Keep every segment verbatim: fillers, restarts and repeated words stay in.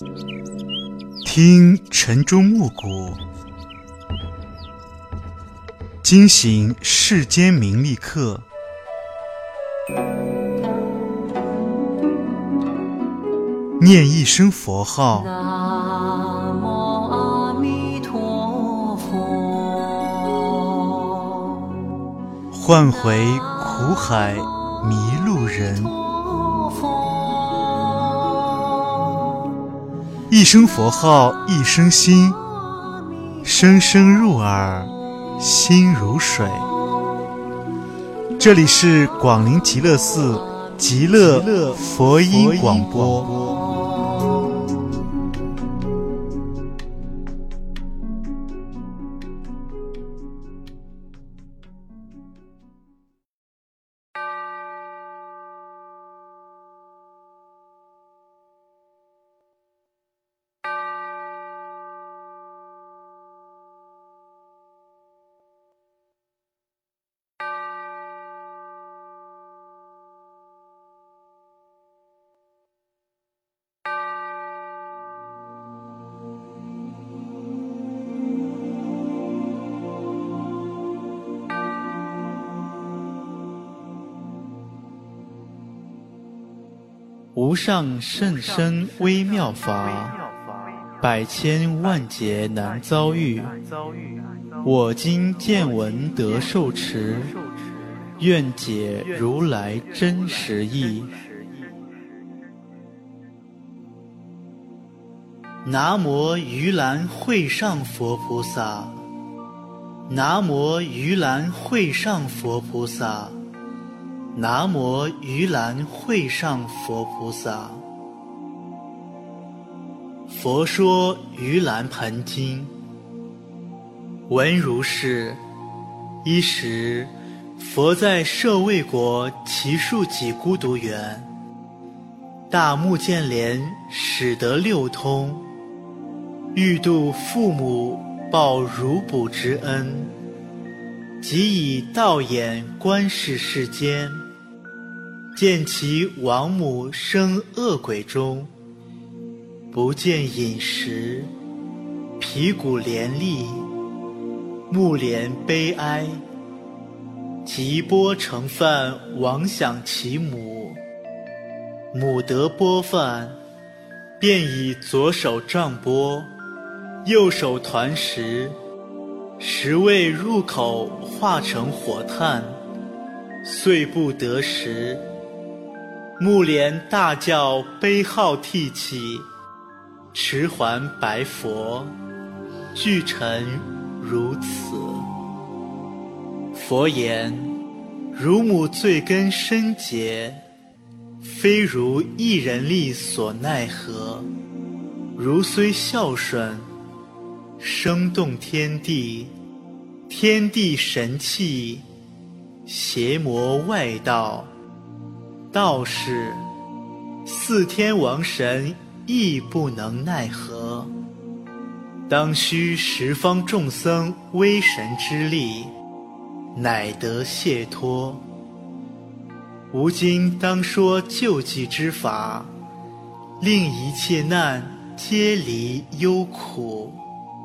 听晨钟暮鼓，惊醒世间名利客。念一声佛号， 南无阿弥陀佛， 唤回苦海迷路人。一声佛号一声心，声声入耳，心如水。这里是广陵极乐寺极乐佛音广播。 无上甚深微妙法，百千万劫难遭遇。我今见闻得受持，愿解如来真实义。南无于兰会上佛菩萨，南无于兰会上佛菩萨，南无于兰会上佛菩萨。佛说于兰盆经。闻如是：一时，佛在舍卫国祇树给孤独园，大目犍连始得六通，欲度父母报如哺之恩，即以道眼观视世间，见其亡母生恶鬼中，不见饮食，皮骨连立，目连悲哀，即钵盛饭往享其母，母得钵饭，便以左手杖钵，右手团食，食未入口化成火炭，遂不得食。目连大叫悲号涕泣，持还白佛，具陈如此。佛言：汝母罪根深结，非如一人力所奈何。如虽孝顺，生动天地，天地神器，邪魔外道，道士四天王神亦不能奈何。当须十方众僧威神之力，乃得解脱。吾今当说救济之法，令一切难皆离忧苦。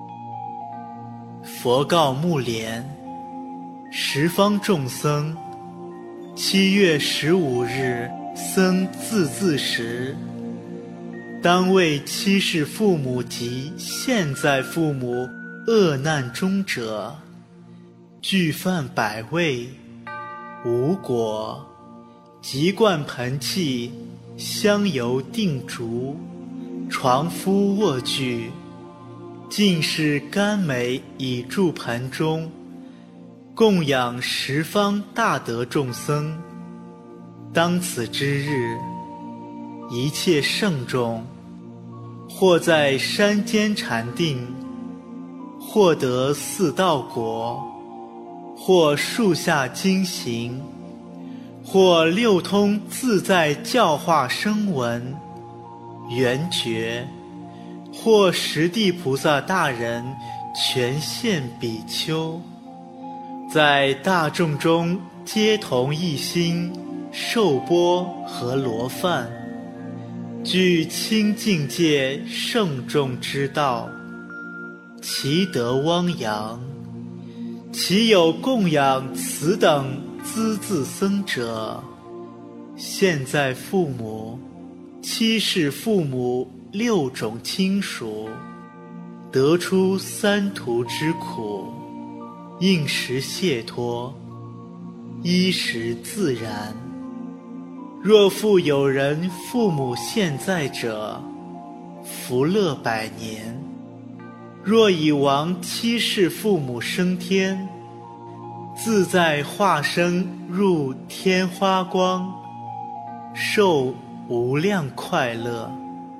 佛告目连：十方众僧，七月十五日僧自恣时，当为七世父母及现在父母恶难中者，具饭百味，无果，即灌盆器，香油定烛，床敷卧具，尽是甘美以注盆中，供养十方大德众僧。当此之日，一切圣众，或在山间禅定，或得四道果，或树下经行，或六通自在教化声闻圆觉，或十地菩萨大人全现比丘，在大众中皆同一心受钵和罗饭， 具清净界圣众之道，其德汪洋，其有供养此等资自僧者？现在父母、七世父母六种亲属，得出三途之苦，应时解脱，衣食自然。若复有人父母现在者，福乐百年；若已亡七世父母升天，自在化身入天花光，受无量快乐。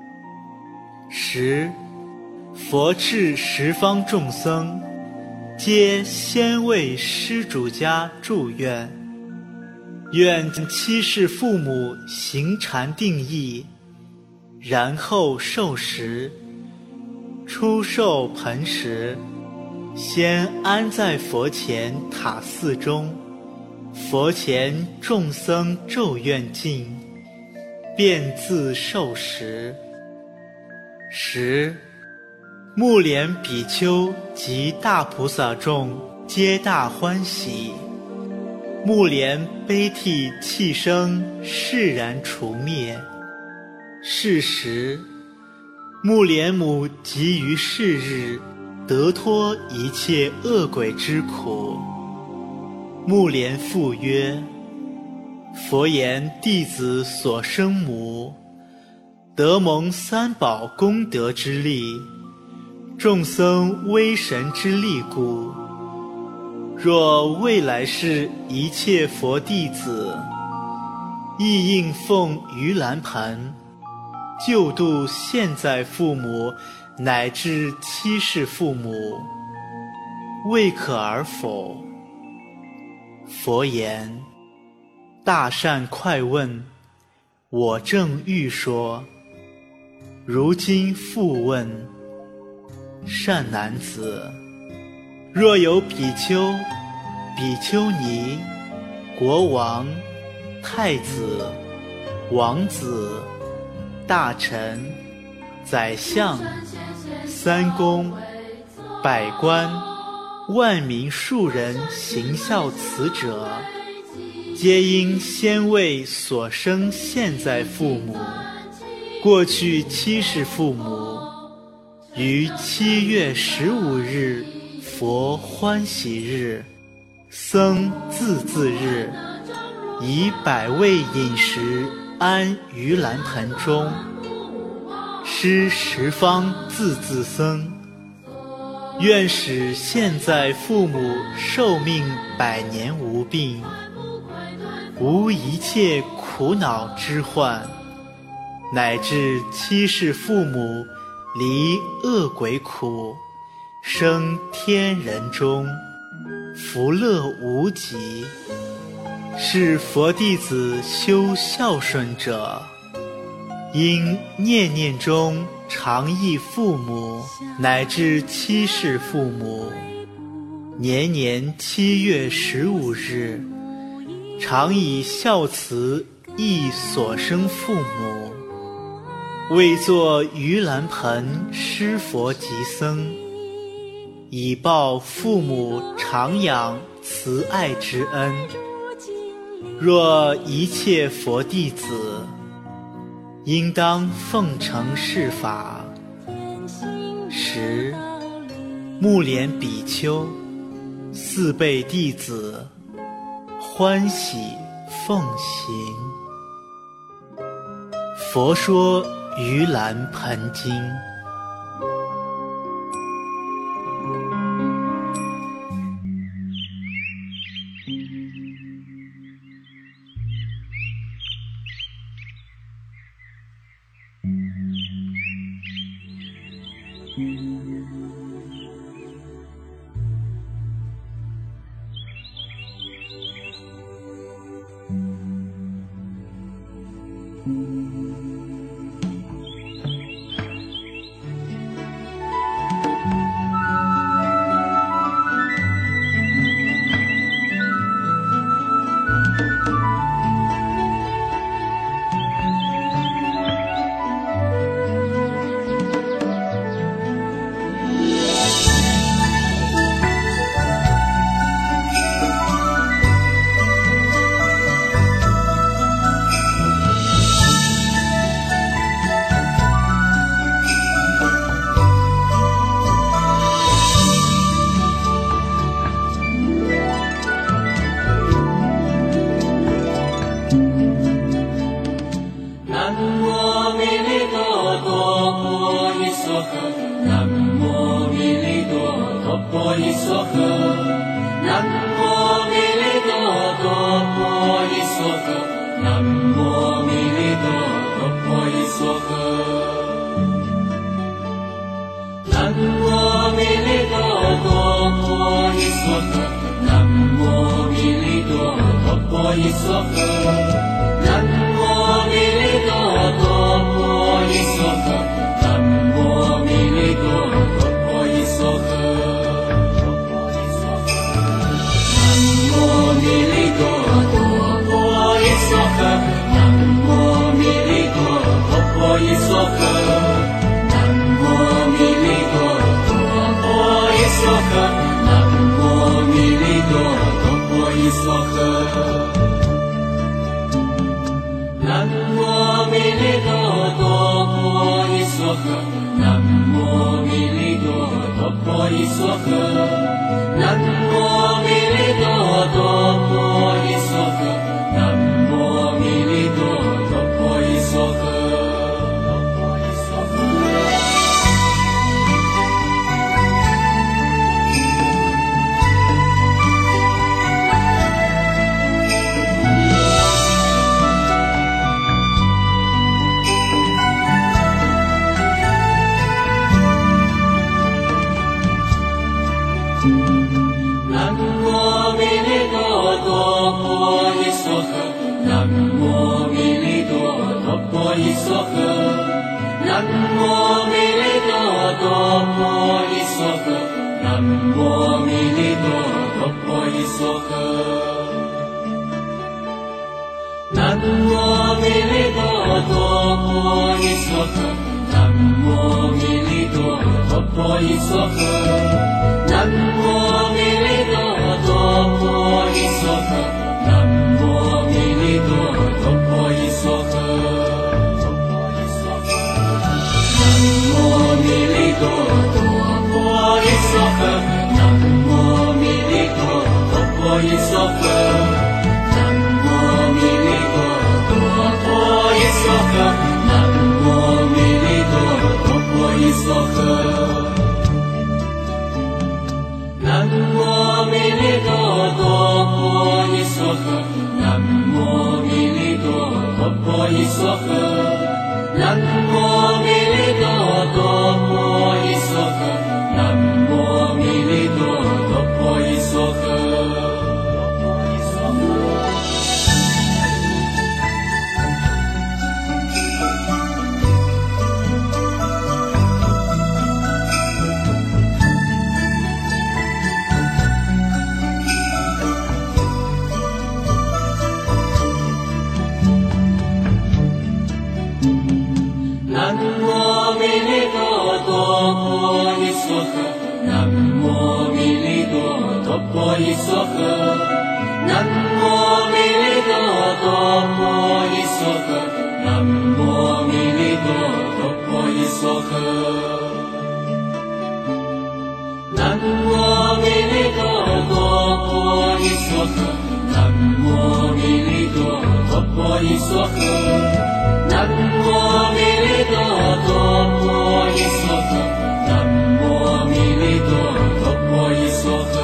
十、佛敕十方众僧，皆先为施主家祝愿，愿七世父母行禅定意，然后受食。初受盆时，先安在佛前塔寺中，佛前众僧咒愿尽，便自受食。十、目连比丘及大菩萨众皆大欢喜，目连悲涕气声释然除灭。是时，目连母即于是日得脱一切恶鬼之苦。目连复曰：佛言弟子所生母，得蒙三宝功德之力，众僧威神之力故。若未来世一切佛弟子，亦应奉盂兰盆，救度现在父母乃至七世父母，未可而否？佛言：大善快问，我正欲说。如今复问，善男子，若有比丘、比丘尼、国王、太子、王子、大臣、宰相、三公、百官、万民庶人行孝慈者，皆应先为所生现在父母、过去七世父母，于七月十五日佛欢喜日、僧自恣日，以百味饮食安盂兰盆中，施十方自恣僧，愿使现在父母寿命百年无病，无一切苦恼之患，乃至七世父母离恶鬼苦，生天人中，福乐无极。是佛弟子修孝顺者，应念念中常忆父母乃至七世父母，年年七月十五日，常以孝慈忆所生父母，为作盂兰盆施佛及僧，以报父母常养慈爱之恩。若一切佛弟子，应当奉承是法。十、目连比丘、四辈弟子欢喜奉行。佛说盂兰盆经。 诃，南无密栗多哆婆夷娑诃，南无密栗多哆婆夷娑诃，南无密栗多哆婆夷娑诃，南无密栗多哆婆夷娑诃，南无密栗多哆婆夷娑诃，南无密栗多哆婆夷娑诃，南无密栗多哆婆夷娑诃，南无密栗多哆婆夷娑诃，南无密栗多哆婆夷娑诃，南无密栗多哆婆夷娑诃，南无密栗多哆婆夷娑诃。南无密栗多哆婆夷娑诃，南无密栗多哆婆夷娑诃，南无密栗多哆婆夷娑诃，南无密栗多哆婆夷娑诃。南无密栗多哆婆夷娑诃，南无密栗多哆婆夷娑诃，南无密栗多哆婆夷娑诃，南无密栗多哆婆夷娑诃，南无密栗多哆婆夷娑诃，南无密栗多哆婆夷娑诃，南无密栗多哆婆夷娑诃，南无密栗多哆婆夷娑诃，南无密栗多哆婆夷娑诃，南无密栗多哆婆夷娑诃，南无密栗多哆婆夷娑诃，南无密栗多哆婆夷娑诃。南无密栗多哆婆夷娑诃，南无密栗多哆婆夷娑诃，南无密栗多哆婆夷娑诃，南无密栗多哆婆夷娑诃。南无密栗多哆婆夷娑诃，南无密栗多哆婆夷娑诃，南无密栗多哆婆夷娑诃，南无密栗多哆婆夷娑诃，南无密栗多哆婆夷娑诃，南无密栗多哆婆夷娑诃，南无密栗多哆婆夷娑诃，南无密栗多哆婆夷娑诃，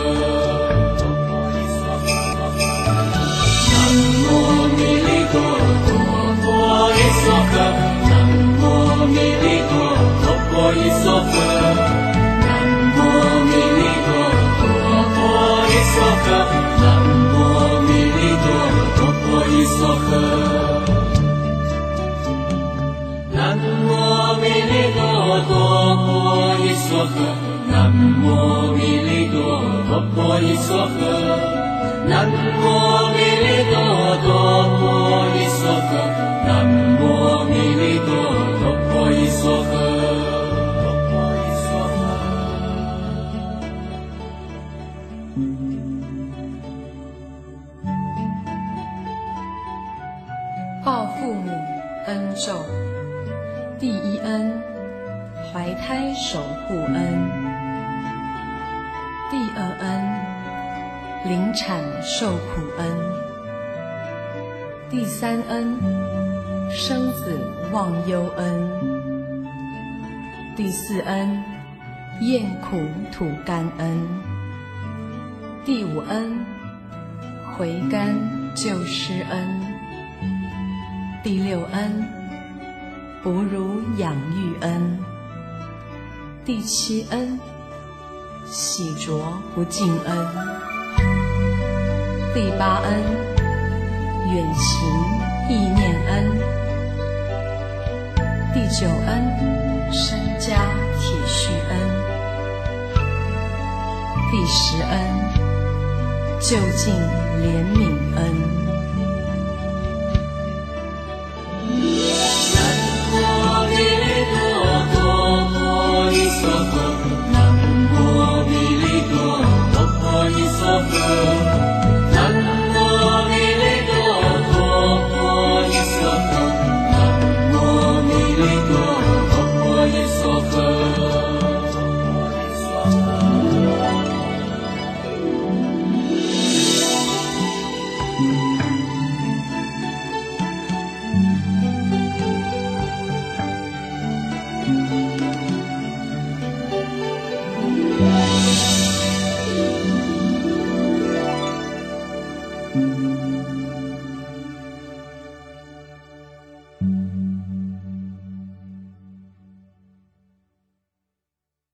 南无密栗多哆婆夷娑诃，南无密栗多哆婆夷娑诃，南无密栗多哆婆夷娑诃，南无密栗多哆婆夷娑诃。南无密栗多哆婆夷娑诃，南无密栗多哆婆夷娑诃，南无密栗多哆婆夷娑诃，南无密栗多哆婆夷娑诃。 报父母恩咒。第一恩，怀胎守护恩；第二恩，临产受苦恩；第三恩，生子忘忧恩； 第四恩，厌苦吐甘恩。第五恩，回甘救施恩。第六恩，哺乳养育恩。第七恩，洗濯不净恩。第八恩，远行意念恩。第九恩，身家体恤恩。第十恩，就近怜悯恩。